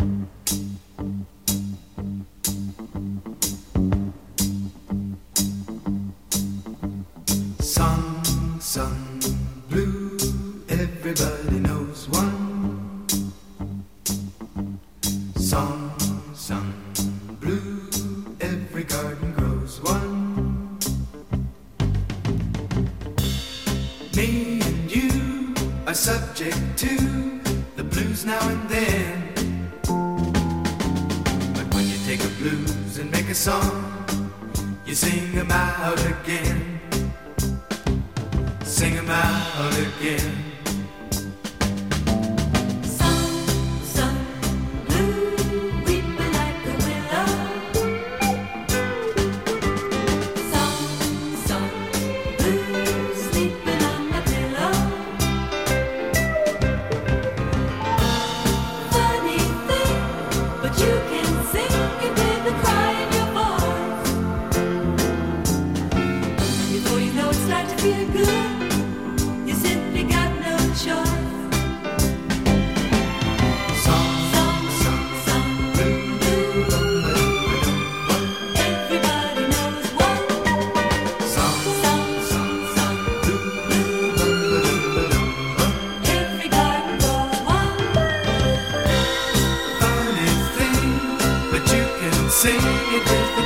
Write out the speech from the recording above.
Sun, blue, everybody knows one song, sun, blue, every garden grows one. Me and you are subject to the blues now and then, but when you take a blues and make a song, you sing them out again. Sing 'em out again. Sun, sun, blue, weeping like a willow. Sun, sun, blue, sleeping on my pillow. Funny thing, but you can sing it with a cry in your voice. And before you know it, start to feel good. Sing it with the